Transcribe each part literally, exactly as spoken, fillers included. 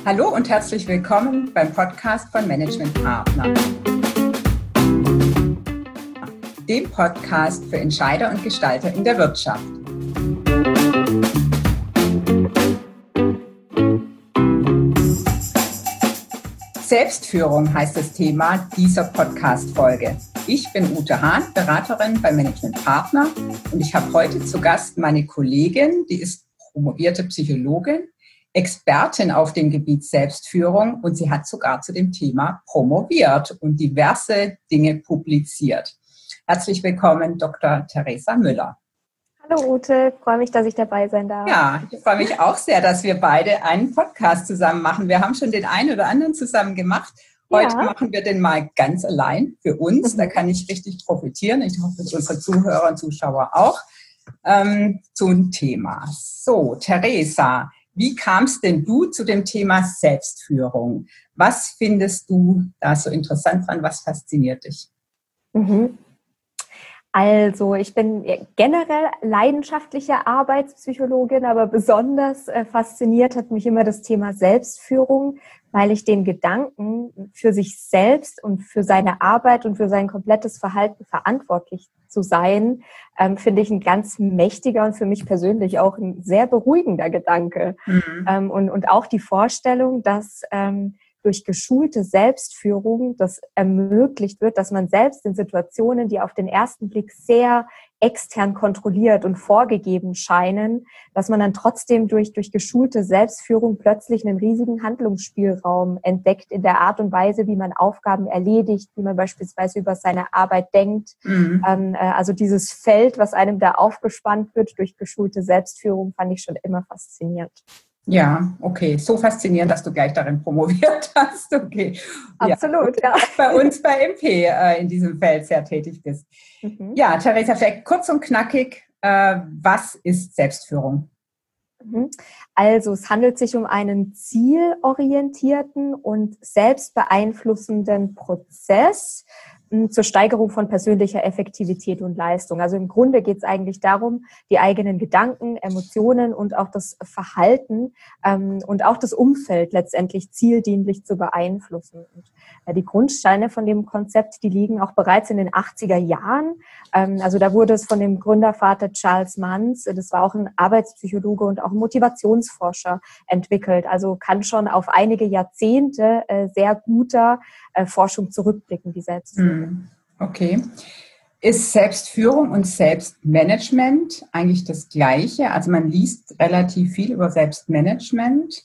Hallo und herzlich willkommen beim Podcast von Management Partner, dem Podcast für Entscheider und Gestalter in der Wirtschaft. Selbstführung heißt das Thema dieser Podcast-Folge. Ich bin Ute Hahn, Beraterin bei Management Partner, und ich habe heute zu Gast meine Kollegin, die ist promovierte Psychologin, Expertin auf dem Gebiet Selbstführung, und sie hat sogar zu dem Thema promoviert und diverse Dinge publiziert. Herzlich willkommen, Doktor Theresa Müller. Hallo Ute, freue mich, dass ich dabei sein darf. Ja, ich freue mich auch sehr, dass wir beide einen Podcast zusammen machen. Wir haben schon den einen oder anderen zusammen gemacht. Heute ja. machen wir den mal ganz allein für uns. Mhm. Da kann ich richtig profitieren. Ich hoffe, unsere Zuhörer und Zuschauer auch. Ähm, zum Thema. So, Theresa, wie kamst denn du zu dem Thema Selbstführung? Was findest du da so interessant dran? Was fasziniert dich? Mhm. Also, ich bin generell leidenschaftliche Arbeitspsychologin, aber besonders äh, fasziniert hat mich immer das Thema Selbstführung, weil ich den Gedanken, für sich selbst und für seine Arbeit und für sein komplettes Verhalten verantwortlich zu sein, ähm, finde ich ein ganz mächtiger und für mich persönlich auch ein sehr beruhigender Gedanke. Mhm. Ähm, und, und auch die Vorstellung, dass ähm, durch geschulte Selbstführung das ermöglicht wird, dass man selbst in Situationen, die auf den ersten Blick sehr extern kontrolliert und vorgegeben scheinen, dass man dann trotzdem durch, durch geschulte Selbstführung plötzlich einen riesigen Handlungsspielraum entdeckt in der Art und Weise, wie man Aufgaben erledigt, wie man beispielsweise über seine Arbeit denkt. Mhm. Ähm, also dieses Feld, was einem da aufgespannt wird durch geschulte Selbstführung, fand ich schon immer faszinierend. Ja, okay. So faszinierend, dass du gleich darin promoviert hast. Okay. Absolut, ja. ja. Bei uns bei M P äh, in diesem Feld sehr tätig bist. Mhm. Ja, Theresa, vielleicht kurz und knackig, äh, was ist Selbstführung? Also es handelt sich um einen zielorientierten und selbstbeeinflussenden Prozess zur Steigerung von persönlicher Effektivität und Leistung. Also im Grunde geht es eigentlich darum, die eigenen Gedanken, Emotionen und auch das Verhalten ähm, und auch das Umfeld letztendlich zieldienlich zu beeinflussen. Und, äh, die Grundsteine von dem Konzept, die liegen auch bereits in den achtziger Jahren. Ähm, also da wurde es von dem Gründervater Charles Manz, das war auch ein Arbeitspsychologe und auch ein Motivationsforscher, entwickelt. Also kann schon auf einige Jahrzehnte äh, sehr guter äh, Forschung zurückblicken, die Selbstführung. Okay. Ist Selbstführung und Selbstmanagement eigentlich das Gleiche? Also man liest relativ viel über Selbstmanagement.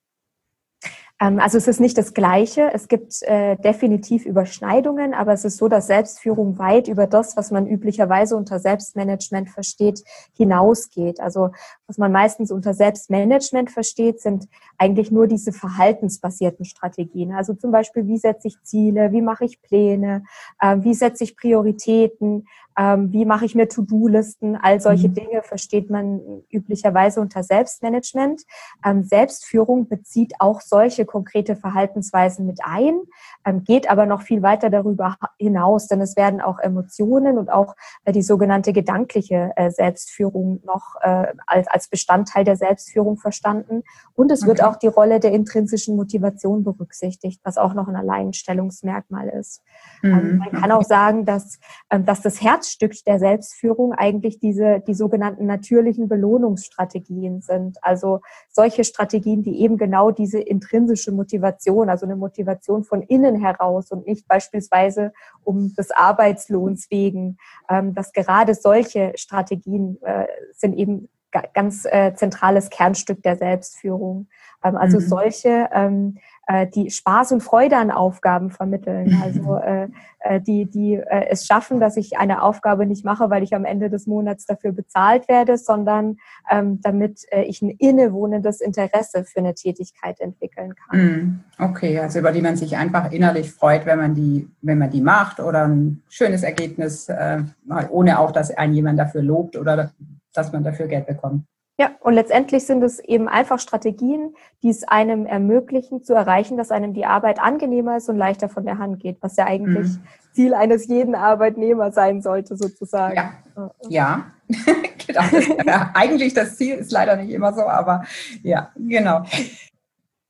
Also es ist nicht das Gleiche. Es gibt äh, definitiv Überschneidungen, aber es ist so, dass Selbstführung weit über das, was man üblicherweise unter Selbstmanagement versteht, hinausgeht. Also was man meistens unter Selbstmanagement versteht, sind eigentlich nur diese verhaltensbasierten Strategien. Also zum Beispiel, wie setze ich Ziele, wie mache ich Pläne, äh, wie setze ich Prioritäten, ähm, wie mache ich mir To-Do-Listen. All solche mhm. Dinge versteht man üblicherweise unter Selbstmanagement. Ähm, Selbstführung bezieht auch solche konkrete Verhaltensweisen mit ein, ähm, geht aber noch viel weiter darüber hinaus, denn es werden auch Emotionen und auch äh, die sogenannte gedankliche äh, Selbstführung noch äh, als, als Bestandteil der Selbstführung verstanden. Und es okay. wird auch die Rolle der intrinsischen Motivation berücksichtigt, was auch noch ein Alleinstellungsmerkmal ist. Mhm. Ähm, man kann auch sagen, dass, ähm, dass das Herzstück der Selbstführung eigentlich diese die sogenannten natürlichen Belohnungsstrategien sind. Also solche Strategien, die eben genau diese intrinsische Motivation, also eine Motivation von innen heraus und nicht beispielsweise um des Arbeitslohns wegen, ähm, dass gerade solche Strategien äh, sind eben ga- ganz äh, zentrales Kernstück der Selbstführung. Ähm, also mhm. solche, ähm, äh, die Spaß und Freude an Aufgaben vermitteln, also äh, äh, die, die äh, es schaffen, dass ich eine Aufgabe nicht mache, weil ich am Ende des Monats dafür bezahlt werde, sondern ähm, damit äh, ich ein innewohnendes Interesse für eine Tätigkeit entwickeln kann. Okay, also über die man sich einfach innerlich freut, wenn man die, wenn man die macht, oder ein schönes Ergebnis, äh, ohne auch, dass einen jemand dafür lobt oder dass man dafür Geld bekommt. Ja, und letztendlich sind es eben einfach Strategien, die es einem ermöglichen, zu erreichen, dass einem die Arbeit angenehmer ist und leichter von der Hand geht, was ja eigentlich mhm. Ziel eines jeden Arbeitnehmers sein sollte, sozusagen. Ja, ja. Genau. Das, ja, eigentlich das Ziel ist leider nicht immer so, aber ja, genau.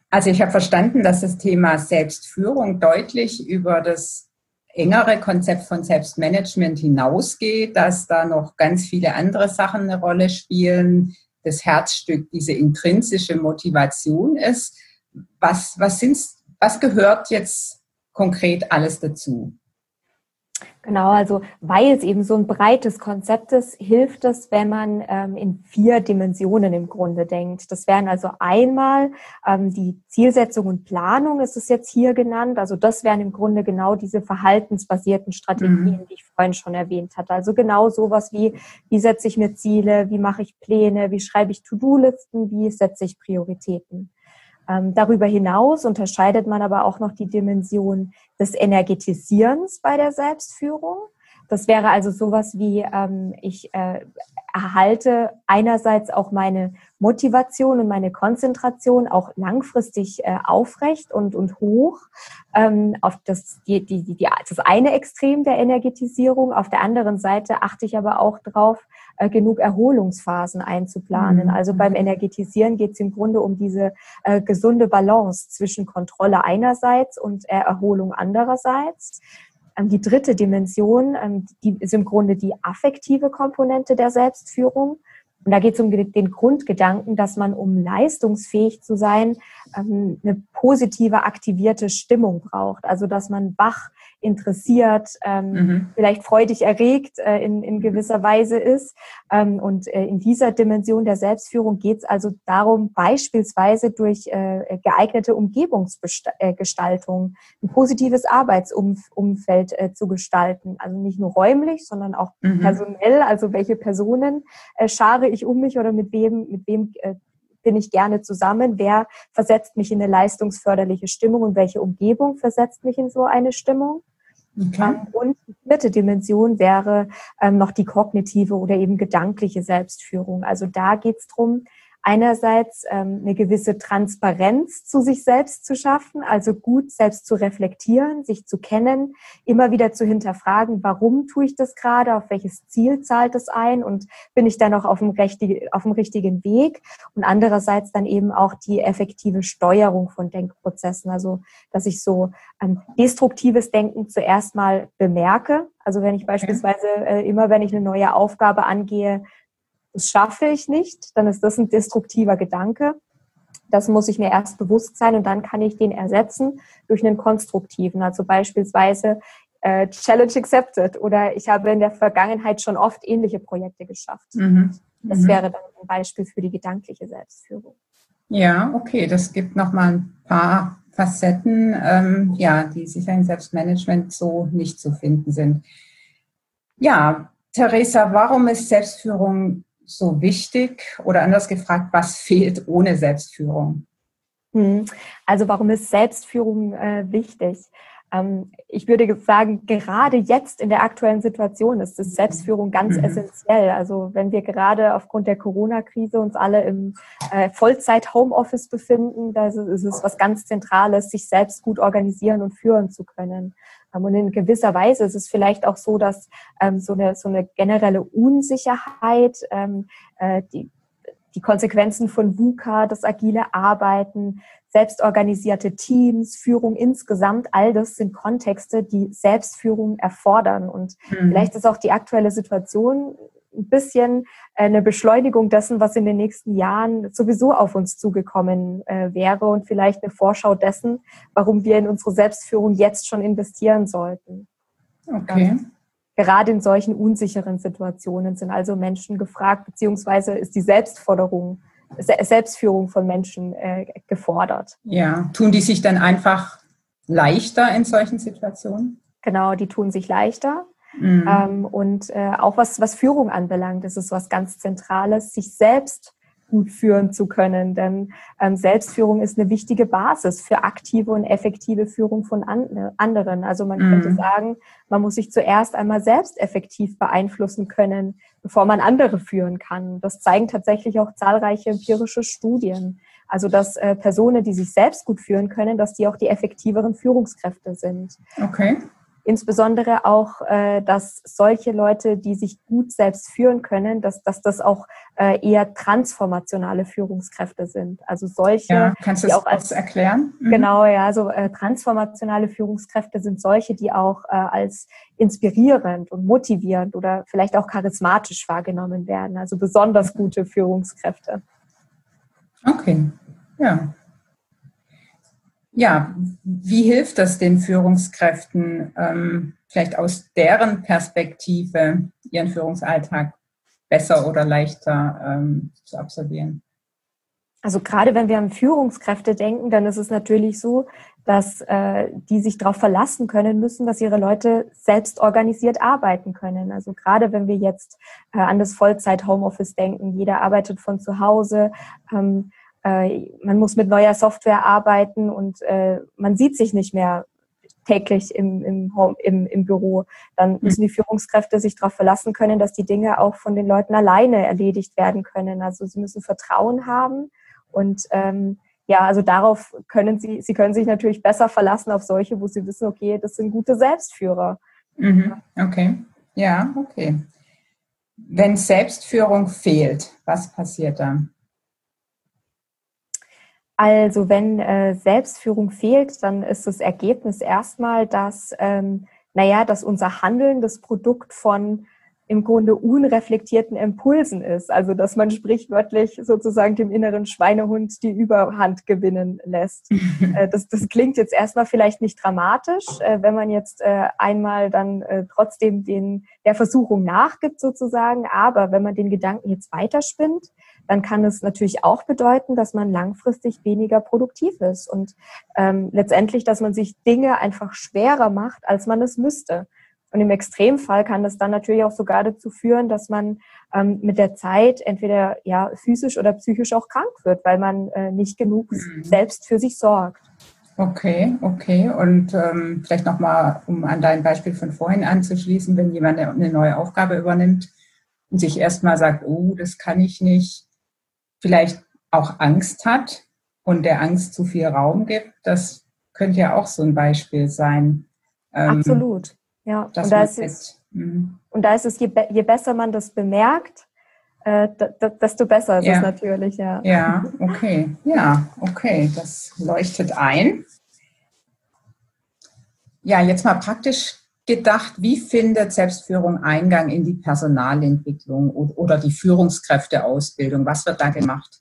Also ich habe verstanden, dass das Thema Selbstführung deutlich über das engere Konzept von Selbstmanagement hinausgeht, dass da noch ganz viele andere Sachen eine Rolle spielen. Das Herzstück, diese intrinsische Motivation ist. Was, was, sind's, was gehört jetzt konkret alles dazu? Genau, also weil es eben so ein breites Konzept ist, hilft es, wenn man ähm, in vier Dimensionen im Grunde denkt. Das wären also einmal ähm, die Zielsetzung und Planung, ist es jetzt hier genannt. Also das wären im Grunde genau diese verhaltensbasierten Strategien, mhm. die ich vorhin schon erwähnt hatte. Also genau sowas wie, wie setze ich mir Ziele, wie mache ich Pläne, wie schreibe ich To-Do-Listen, wie setze ich Prioritäten. Ähm, darüber hinaus unterscheidet man aber auch noch die Dimension des Energetisierens bei der Selbstführung. Das wäre also sowas wie, ähm, ich äh, erhalte einerseits auch meine Motivation und meine Konzentration auch langfristig äh, aufrecht und, und hoch ähm, auf das, die, die, die, das eine Extrem der Energetisierung. Auf der anderen Seite achte ich aber auch drauf, äh, genug Erholungsphasen einzuplanen. Mhm. Also beim Energetisieren geht es im Grunde um diese äh, gesunde Balance zwischen Kontrolle einerseits und äh, Erholung andererseits. Die dritte Dimension, die ist im Grunde die affektive Komponente der Selbstführung. Und da geht es um den Grundgedanken, dass man, um leistungsfähig zu sein, eine positive, aktivierte Stimmung braucht. Also dass man wach, interessiert, mhm. vielleicht freudig erregt in, in gewisser Weise ist. Und in dieser Dimension der Selbstführung geht es also darum, beispielsweise durch geeignete Umgebungsgestaltung ein positives Arbeitsumfeld zu gestalten. Also nicht nur räumlich, sondern auch mhm. personell. Also welche Personen schare ich um mich oder mit wem, mit wem bin ich gerne zusammen? Wer versetzt mich in eine leistungsförderliche Stimmung und welche Umgebung versetzt mich in so eine Stimmung? Okay. Und die vierte Dimension wäre ähm, noch die kognitive oder eben gedankliche Selbstführung. Also da geht es darum, einerseits ähm, eine gewisse Transparenz zu sich selbst zu schaffen, also gut selbst zu reflektieren, sich zu kennen, immer wieder zu hinterfragen, warum tue ich das gerade, auf welches Ziel zahlt es ein und bin ich da noch auf dem, richtigen, auf dem richtigen Weg? Und andererseits dann eben auch die effektive Steuerung von Denkprozessen, also dass ich so ähm, destruktives Denken zuerst mal bemerke. Also wenn ich beispielsweise äh, immer, wenn ich eine neue Aufgabe angehe, das schaffe ich nicht, dann ist das ein destruktiver Gedanke. Das muss ich mir erst bewusst sein und dann kann ich den ersetzen durch einen konstruktiven. Also beispielsweise äh, Challenge accepted oder ich habe in der Vergangenheit schon oft ähnliche Projekte geschafft. Mhm. Das mhm. wäre dann ein Beispiel für die gedankliche Selbstführung. Ja, okay, das gibt nochmal ein paar Facetten, ähm, ja, die sicher im Selbstmanagement so nicht zu finden sind. Ja, Theresa, warum ist Selbstführung so wichtig? Oder anders gefragt, was fehlt ohne Selbstführung? Also warum ist Selbstführung äh, wichtig? Ähm, ich würde sagen, gerade jetzt in der aktuellen Situation ist das Selbstführung ganz mhm. essentiell. Also wenn wir gerade aufgrund der Corona-Krise uns alle im äh, Vollzeit-Homeoffice befinden, da ist es was ganz Zentrales, sich selbst gut organisieren und führen zu können. Und in gewisser Weise ist es vielleicht auch so, dass ähm, so eine so eine generelle Unsicherheit, ähm, äh, die die Konsequenzen von VUCA, das agile Arbeiten, selbstorganisierte Teams, Führung insgesamt, all das sind Kontexte, die Selbstführung erfordern. Und mhm. vielleicht ist auch die aktuelle Situation ein bisschen eine Beschleunigung dessen, was in den nächsten Jahren sowieso auf uns zugekommen äh, wäre und vielleicht eine Vorschau dessen, warum wir in unsere Selbstführung jetzt schon investieren sollten. Okay. Und gerade in solchen unsicheren Situationen sind also Menschen gefragt, beziehungsweise ist die Selbstforderung, Selbstführung von Menschen äh, gefordert. Ja, tun die sich dann einfach leichter in solchen Situationen? Genau, die tun sich leichter. Mhm. Ähm, und äh, auch was, was Führung anbelangt, ist es was ganz Zentrales, sich selbst gut führen zu können. Denn ähm, Selbstführung ist eine wichtige Basis für aktive und effektive Führung von an, anderen. Also man mhm. könnte sagen, man muss sich zuerst einmal selbst effektiv beeinflussen können, bevor man andere führen kann. Das zeigen tatsächlich auch zahlreiche empirische Studien. Also dass äh, Personen, die sich selbst gut führen können, dass die auch die effektiveren Führungskräfte sind. Okay. insbesondere auch, äh, dass solche Leute, die sich gut selbst führen können, dass, dass das auch äh, eher transformationale Führungskräfte sind. Also solche, ja, kannst du die das auch als erklären? Mhm. Genau, ja, also äh, transformationale Führungskräfte sind solche, die auch äh, als inspirierend und motivierend oder vielleicht auch charismatisch wahrgenommen werden. Also besonders gute Führungskräfte. Okay, ja. Ja, wie hilft das den Führungskräften, ähm, vielleicht aus deren Perspektive ihren Führungsalltag besser oder leichter ähm, zu absolvieren? Also gerade wenn wir an Führungskräfte denken, dann ist es natürlich so, dass äh, die sich darauf verlassen können müssen, dass ihre Leute selbst organisiert arbeiten können. Also gerade wenn wir jetzt äh, an das Vollzeit-Homeoffice denken, jeder arbeitet von zu Hause, ähm, äh, man muss mit neuer Software arbeiten und äh, man sieht sich nicht mehr täglich im, im, Home, im, im Büro. Dann müssen die Führungskräfte sich darauf verlassen können, dass die Dinge auch von den Leuten alleine erledigt werden können. Also sie müssen Vertrauen haben. Und ähm, ja, also darauf können Sie, Sie können sich natürlich besser verlassen auf solche, wo Sie wissen, okay, das sind gute Selbstführer. Mhm. Okay, ja, okay. Wenn Selbstführung fehlt, was passiert dann? Also wenn äh, Selbstführung fehlt, dann ist das Ergebnis erstmal, dass, ähm, naja, dass unser Handeln das Produkt von im Grunde unreflektierten Impulsen ist. Also dass man sprichwörtlich sozusagen dem inneren Schweinehund die Überhand gewinnen lässt. Äh, das, das klingt jetzt erstmal vielleicht nicht dramatisch, äh, wenn man jetzt äh, einmal dann äh, trotzdem den, der Versuchung nachgibt sozusagen. Aber wenn man den Gedanken jetzt weiterspinnt, dann kann es natürlich auch bedeuten, dass man langfristig weniger produktiv ist und ähm, letztendlich, dass man sich Dinge einfach schwerer macht, als man es müsste. Und im Extremfall kann das dann natürlich auch sogar dazu führen, dass man ähm, mit der Zeit entweder ja physisch oder psychisch auch krank wird, weil man äh, nicht genug mhm. selbst für sich sorgt. Okay, okay. Und ähm, vielleicht nochmal, um an dein Beispiel von vorhin anzuschließen, wenn jemand eine neue Aufgabe übernimmt und sich erstmal sagt, oh, das kann ich nicht, vielleicht auch Angst hat und der Angst zu viel Raum gibt, das könnte ja auch so ein Beispiel sein. Ähm, Absolut, ja. Und da, ist es, und da ist es, je, je besser man das bemerkt, äh, desto besser ist ja. es natürlich, ja. Ja, okay, ja, okay, das leuchtet ein. Ja, jetzt mal praktisch gedacht, wie findet Selbstführung Eingang in die Personalentwicklung oder die Führungskräfteausbildung? Was wird da gemacht?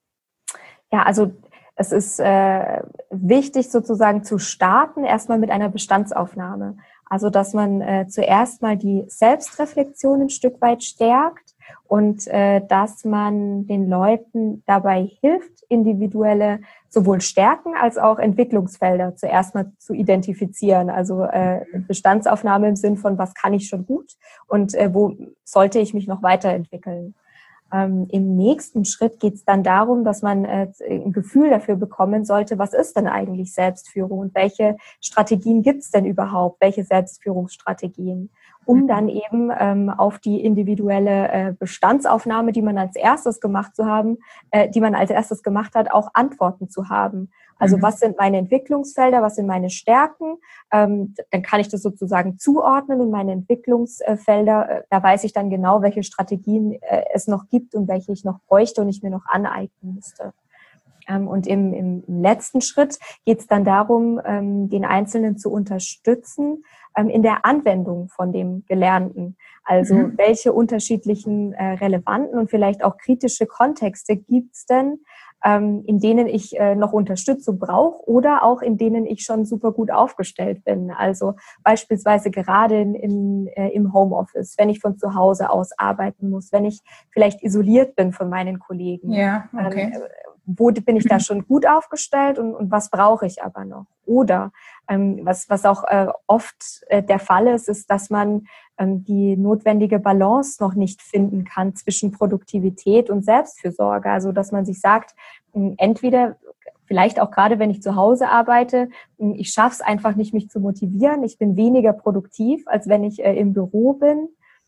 Ja, also es ist äh, wichtig sozusagen zu starten, erstmal mit einer Bestandsaufnahme. Also dass man äh, zuerst mal die Selbstreflexion ein Stück weit stärkt und äh, dass man den Leuten dabei hilft, individuelle sowohl Stärken als auch Entwicklungsfelder zuerst mal zu identifizieren. Also äh, Bestandsaufnahme im Sinn von, was kann ich schon gut und äh, wo sollte ich mich noch weiterentwickeln. Ähm, Im nächsten Schritt geht es dann darum, dass man äh, ein Gefühl dafür bekommen sollte, was ist denn eigentlich Selbstführung und welche Strategien gibt es denn überhaupt, welche Selbstführungsstrategien, um dann eben ähm, auf die individuelle äh, Bestandsaufnahme, die man als erstes gemacht zu haben, äh, die man als erstes gemacht hat, auch Antworten zu haben. Also was sind meine Entwicklungsfelder, was sind meine Stärken? Ähm, dann kann ich das sozusagen zuordnen in meine Entwicklungsfelder. Äh, da weiß ich dann genau, welche Strategien äh, es noch gibt und welche ich noch bräuchte und ich mir noch aneignen müsste. Ähm, und im, im letzten Schritt geht es dann darum, ähm, den Einzelnen zu unterstützen ähm, in der Anwendung von dem Gelernten. Also mhm. welche unterschiedlichen äh, relevanten und vielleicht auch kritische Kontexte gibt es denn, ähm, in denen ich äh, noch Unterstützung brauche oder auch in denen ich schon super gut aufgestellt bin. Also beispielsweise gerade in, in, äh, im Homeoffice, wenn ich von zu Hause aus arbeiten muss, wenn ich vielleicht isoliert bin von meinen Kollegen. Ja, okay. Ähm, wo bin ich da schon gut aufgestellt und, und was brauche ich aber noch? Oder ähm, was, was auch äh, oft äh, der Fall ist, ist, dass man ähm, die notwendige Balance noch nicht finden kann zwischen Produktivität und Selbstfürsorge. Also dass man sich sagt, äh, entweder vielleicht auch gerade, wenn ich zu Hause arbeite, äh, ich schaffe es einfach nicht, mich zu motivieren. Ich bin weniger produktiv, als wenn ich äh, im Büro bin.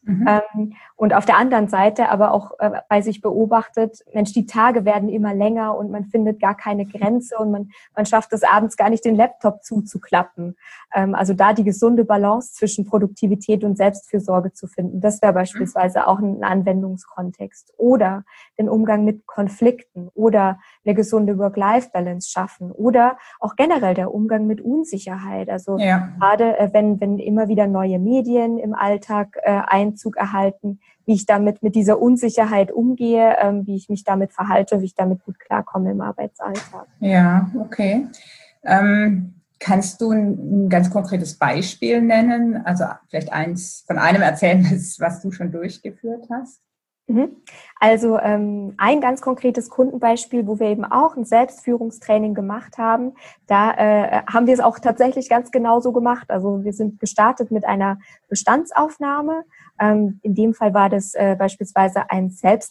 Mhm. Ähm, und auf der anderen Seite aber auch äh, bei sich beobachtet, Mensch, die Tage werden immer länger und man findet gar keine Grenze und man, man schafft es abends gar nicht, den Laptop zuzuklappen. Ähm, also da die gesunde Balance zwischen Produktivität und Selbstfürsorge zu finden, das wäre beispielsweise auch ein Anwendungskontext. Oder den Umgang mit Konflikten oder eine gesunde Work-Life-Balance schaffen oder auch generell der Umgang mit Unsicherheit. Also ja. gerade äh, wenn, wenn immer wieder neue Medien im Alltag äh, Einzug erhalten, wie ich damit mit dieser Unsicherheit umgehe, ähm, wie ich mich damit verhalte, wie ich damit gut klarkomme im Arbeitsalltag. Ja, okay. Ähm, kannst du ein, ein ganz konkretes Beispiel nennen? Also vielleicht eins von einem erzählen, was du schon durchgeführt hast? Also ähm, ein ganz konkretes Kundenbeispiel, wo wir eben auch ein Selbstführungstraining gemacht haben, da äh, haben wir es auch tatsächlich ganz genauso gemacht. Also wir sind gestartet mit einer Bestandsaufnahme. Ähm, in dem Fall war das äh, beispielsweise ein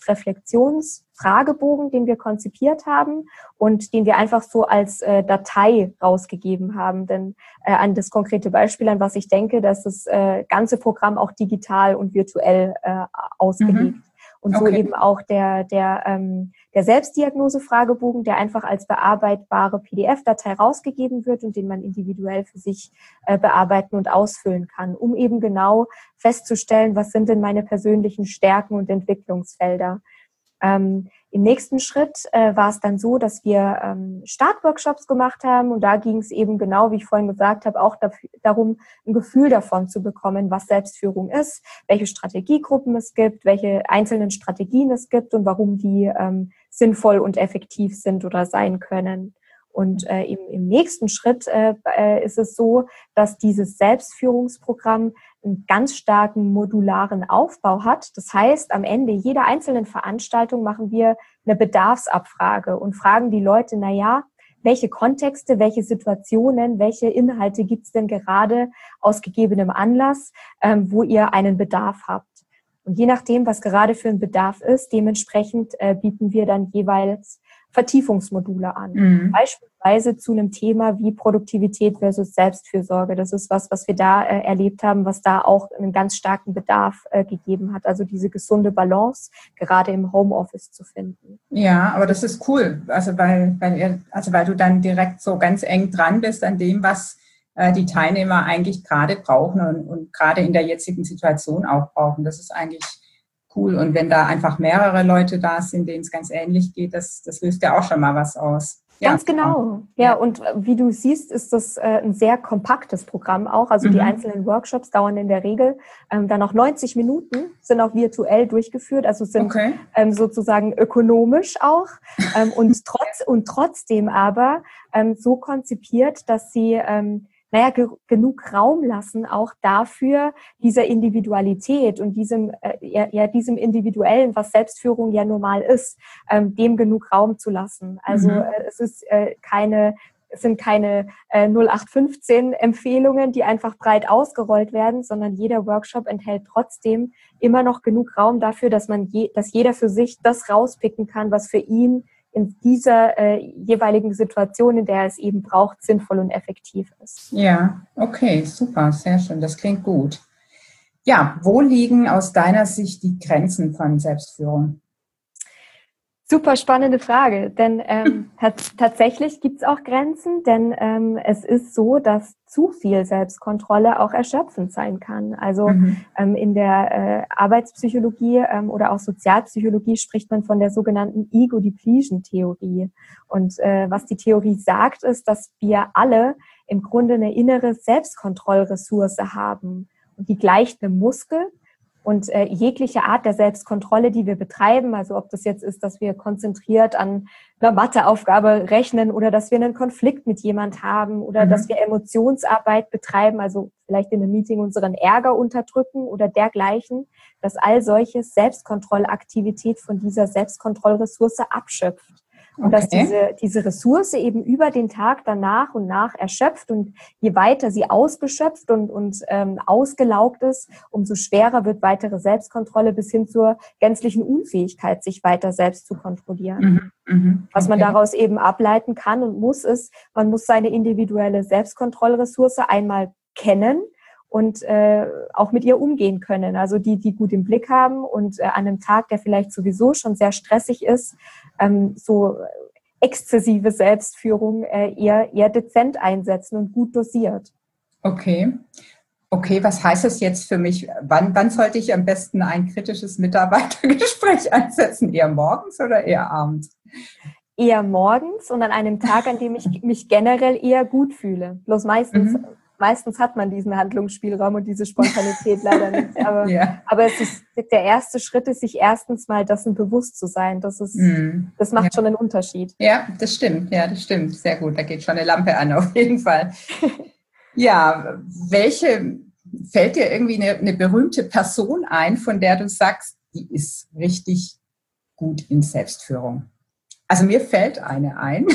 Selbstreflexionsfragebogen, den wir konzipiert haben und den wir einfach so als äh, Datei rausgegeben haben. Denn äh, an das konkrete Beispiel, an was ich denke, dass das äh, ganze Programm auch digital und virtuell äh, ausgelegt. Mhm. Und so okay. eben auch der, der, ähm, der Selbstdiagnose-Fragebogen, der einfach als bearbeitbare P D F-Datei rausgegeben wird und den man individuell für sich äh, bearbeiten und ausfüllen kann, um eben genau festzustellen, was sind denn meine persönlichen Stärken und Entwicklungsfelder. Ähm, Im nächsten Schritt äh, war es dann so, dass wir ähm, Startworkshops gemacht haben und da ging es eben genau, wie ich vorhin gesagt habe, auch dafür, darum, ein Gefühl davon zu bekommen, was Selbstführung ist, welche Strategiegruppen es gibt, welche einzelnen Strategien es gibt und warum die ähm, sinnvoll und effektiv sind oder sein können. Und äh, im, im nächsten Schritt äh, äh, ist es so, dass dieses Selbstführungsprogramm einen ganz starken modularen Aufbau hat. Das heißt, am Ende jeder einzelnen Veranstaltung machen wir eine Bedarfsabfrage und fragen die Leute, na ja, welche Kontexte, welche Situationen, welche Inhalte gibt es denn gerade aus gegebenem Anlass, ähm, wo ihr einen Bedarf habt. Und je nachdem, was gerade für ein Bedarf ist, dementsprechend äh, bieten wir dann jeweils Vertiefungsmodule an. Mhm. Beispielsweise zu einem Thema wie Produktivität versus Selbstfürsorge. Das ist was, was wir da äh, erlebt haben, was da auch einen ganz starken Bedarf äh, gegeben hat. Also diese gesunde Balance gerade im Homeoffice zu finden. Ja, aber das ist cool. Also weil, weil, ihr, also weil du dann direkt so ganz eng dran bist an dem, was äh, die Teilnehmer eigentlich gerade brauchen und, und gerade in der jetzigen Situation auch brauchen. Das ist eigentlich cool. Und wenn da einfach mehrere Leute da sind, denen es ganz ähnlich geht, das, das löst ja auch schon mal was aus. Ja, ganz genau. Ja, ja, und wie du siehst, ist das äh, ein sehr kompaktes Programm auch. Also mhm. die einzelnen Workshops dauern in der Regel ähm, dann noch neunzig Minuten, sind auch virtuell durchgeführt, also sind okay. ähm, sozusagen ökonomisch auch ähm, und trotz und trotzdem aber ähm, so konzipiert, dass sie ähm, naja, ge- genug Raum lassen auch dafür, dieser Individualität und diesem, äh, ja, ja, diesem Individuellen, was Selbstführung ja normal ist, ähm, dem genug Raum zu lassen. Also mhm. äh, es ist äh, keine, es sind keine äh, null acht fünfzehn Empfehlungen, die einfach breit ausgerollt werden, sondern jeder Workshop enthält trotzdem immer noch genug Raum dafür, dass man je, dass jeder für sich das rauspicken kann, was für ihn in dieser äh, jeweiligen Situation, in der es eben braucht, sinnvoll und effektiv ist. Ja, okay, super, sehr schön, das klingt gut. Ja, wo liegen aus deiner Sicht die Grenzen von Selbstführung? Super spannende Frage, denn ähm, t- tatsächlich gibt es auch Grenzen, denn ähm, es ist so, dass zu viel Selbstkontrolle auch erschöpfend sein kann. Also mhm. ähm, in der äh, Arbeitspsychologie ähm, oder auch Sozialpsychologie spricht man von der sogenannten Ego-Depletion-Theorie. Und äh, was die Theorie sagt, ist, dass wir alle im Grunde eine innere Selbstkontrollressource haben. Und die gleicht einem Muskel. Und äh, jegliche Art der Selbstkontrolle, die wir betreiben, also ob das jetzt ist, dass wir konzentriert an einer Matheaufgabe rechnen oder dass wir einen Konflikt mit jemand haben oder mhm. dass wir Emotionsarbeit betreiben, also vielleicht in einem Meeting unseren Ärger unterdrücken oder dergleichen, dass all solche Selbstkontrollaktivität von dieser Selbstkontrollressource abschöpft. Und okay. dass diese, diese Ressource eben über den Tag dann nach und nach erschöpft und je weiter sie ausgeschöpft und, und ähm, ausgelaugt ist, umso schwerer wird weitere Selbstkontrolle bis hin zur gänzlichen Unfähigkeit, sich weiter selbst zu kontrollieren. Mhm, mh, okay. Was man daraus eben ableiten kann und muss, ist, man muss seine individuelle Selbstkontrollressource einmal kennen und äh, auch mit ihr umgehen können. Also die, die gut im Blick haben und äh, an einem Tag, der vielleicht sowieso schon sehr stressig ist, ähm, so exzessive Selbstführung äh, eher, eher dezent einsetzen und gut dosiert. Okay. Okay, was heißt das jetzt für mich? Wann, wann sollte ich am besten ein kritisches Mitarbeitergespräch einsetzen? Eher morgens oder eher abends? Eher morgens und an einem Tag, an dem ich mich generell eher gut fühle. Bloß meistens, mhm. meistens hat man diesen Handlungsspielraum und diese Spontanität leider nicht. Aber, ja. aber es ist, der erste Schritt ist, sich erstens mal dessen bewusst zu sein. Das ist, mhm. das macht ja. schon einen Unterschied. Ja, das stimmt. Ja, das stimmt. Sehr gut. Da geht schon eine Lampe an, auf jeden Fall. Ja, welche, fällt dir irgendwie eine, eine berühmte Person ein, von der du sagst, die ist richtig gut in Selbstführung? Also mir fällt eine ein.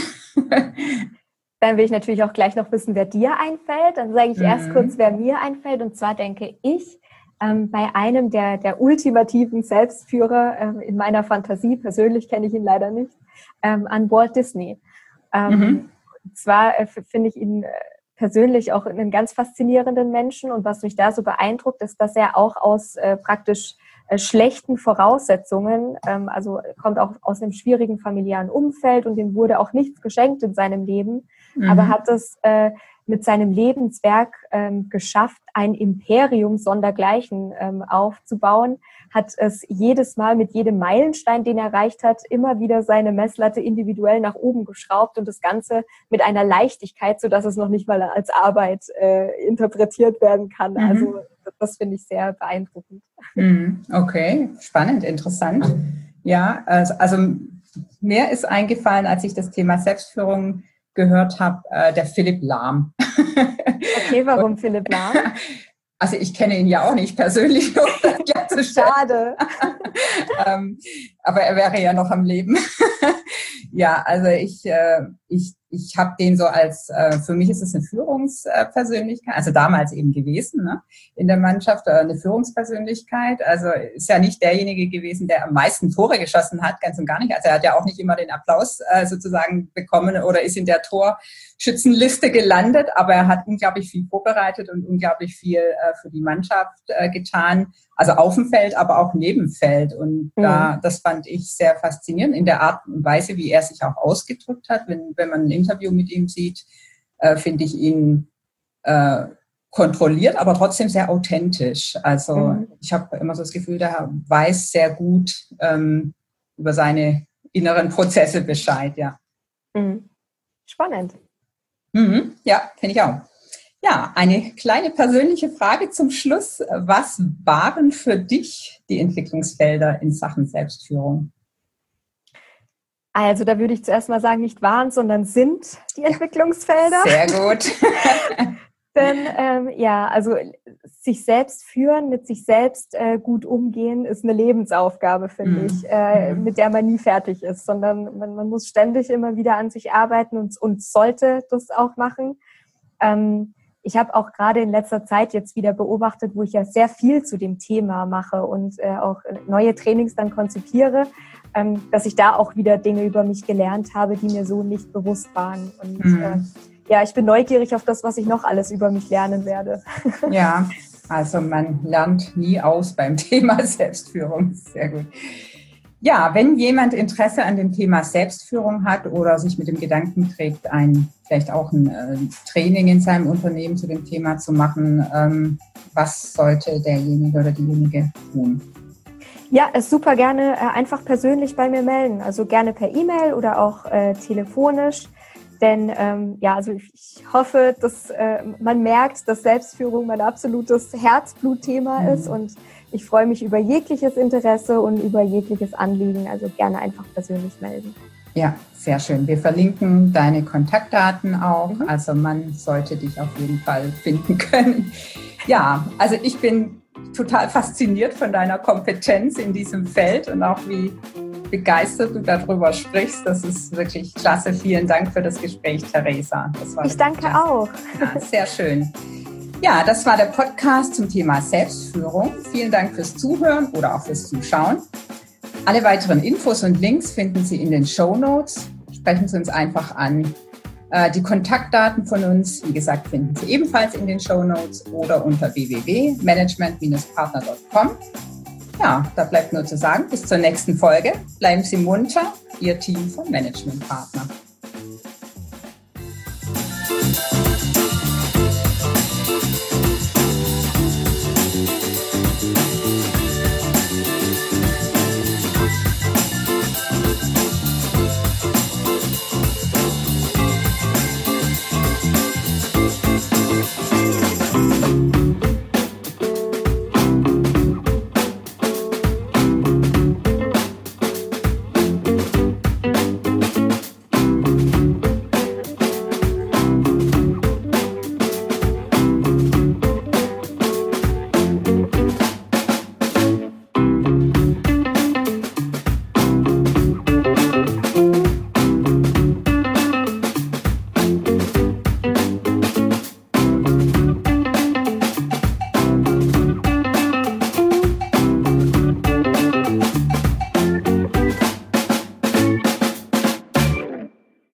Dann will ich natürlich auch gleich noch wissen, wer dir einfällt. Dann sage ich mhm. erst kurz, wer mir einfällt. Und zwar denke ich ähm, bei einem der, der ultimativen Selbstführer ähm, in meiner Fantasie, persönlich kenne ich ihn leider nicht, ähm, an Walt Disney. Ähm, mhm. Und zwar äh, finde ich ihn äh, persönlich auch einen ganz faszinierenden Menschen. Und was mich da so beeindruckt, ist, dass er auch aus äh, praktisch schlechten Voraussetzungen, ähm, also kommt auch aus einem schwierigen familiären Umfeld und ihm wurde auch nichts geschenkt in seinem Leben, mhm. aber hat es äh, mit seinem Lebenswerk ähm, geschafft, ein Imperium sondergleichen ähm, aufzubauen, hat es jedes Mal mit jedem Meilenstein, den er erreicht hat, immer wieder seine Messlatte individuell nach oben geschraubt und das Ganze mit einer Leichtigkeit, sodass es noch nicht mal als Arbeit äh, interpretiert werden kann. Mhm. Also das finde ich sehr beeindruckend. Okay, spannend, interessant. Ja, also, also mir ist eingefallen, als ich das Thema Selbstführung gehört habe, äh, der Philipp Lahm. Okay, warum Philipp Lahm? Also ich kenne ihn ja auch nicht persönlich. Schade. ähm, aber er wäre ja noch am Leben. Ja, also ich, äh, ich, ich habe den so als, äh, für mich ist es eine Führungspersönlichkeit, also damals eben gewesen, ne, in der Mannschaft, äh, eine Führungspersönlichkeit. Also ist ja nicht derjenige gewesen, der am meisten Tore geschossen hat, ganz und gar nicht. Also er hat ja auch nicht immer den Applaus äh, sozusagen bekommen oder ist in der Torschützenliste gelandet, aber er hat unglaublich viel vorbereitet und unglaublich viel äh, für die Mannschaft äh, getan. Also auf dem Feld, aber auch neben dem Feld. Und mhm. da, das fand ich sehr faszinierend in der Art und Weise, wie er sich auch ausgedrückt hat. Wenn, wenn man ein Interview mit ihm sieht, äh, finde ich ihn äh, kontrolliert, aber trotzdem sehr authentisch. Also mhm. ich habe immer so das Gefühl, der weiß sehr gut ähm, über seine inneren Prozesse Bescheid. Ja. Mhm. Spannend. Mhm. Ja, finde ich auch. Ja, eine kleine persönliche Frage zum Schluss. Was waren für dich die Entwicklungsfelder in Sachen Selbstführung? Also da würde ich zuerst mal sagen, nicht waren, sondern sind die Entwicklungsfelder. Sehr gut. Denn ähm, ja, also sich selbst führen, mit sich selbst äh, gut umgehen, ist eine Lebensaufgabe, finde mm. ich, äh, mm. mit der man nie fertig ist, sondern man, man muss ständig immer wieder an sich arbeiten und, und sollte das auch machen. Ähm, Ich habe auch gerade in letzter Zeit jetzt wieder beobachtet, wo ich ja sehr viel zu dem Thema mache und äh, auch neue Trainings dann konzipiere, ähm, dass ich da auch wieder Dinge über mich gelernt habe, die mir so nicht bewusst waren. Und mhm. äh, ja, ich bin neugierig auf das, was ich noch alles über mich lernen werde. Ja, also man lernt nie aus beim Thema Selbstführung. Sehr gut. Ja, wenn jemand Interesse an dem Thema Selbstführung hat oder sich mit dem Gedanken trägt, ein vielleicht auch ein äh, Training in seinem Unternehmen zu dem Thema zu machen, ähm, was sollte derjenige oder diejenige tun? Ja, es super gerne äh, einfach persönlich bei mir melden, also gerne per E-Mail oder auch äh, telefonisch. Denn ähm, ja, also ich hoffe, dass äh, man merkt, dass Selbstführung mein absolutes Herzblutthema mhm. ist und ich freue mich über jegliches Interesse und über jegliches Anliegen, also gerne einfach persönlich melden. Ja, sehr schön. Wir verlinken deine Kontaktdaten auch, mhm. also man sollte dich auf jeden Fall finden können. Ja, also ich bin total fasziniert von deiner Kompetenz in diesem Feld und auch wie begeistert du darüber sprichst. Das ist wirklich klasse. Vielen Dank für das Gespräch, Theresa. Das war ich danke klasse. Auch. Ja, sehr schön. Ja, das war der Podcast zum Thema Selbstführung. Vielen Dank fürs Zuhören oder auch fürs Zuschauen. Alle weiteren Infos und Links finden Sie in den Shownotes. Sprechen Sie uns einfach an Die Kontaktdaten von uns, wie gesagt, finden Sie ebenfalls in den Shownotes oder unter w w w punkt management partner punkt com. Ja, da bleibt nur zu sagen, bis zur nächsten Folge. Bleiben Sie munter, Ihr Team von Management Partner.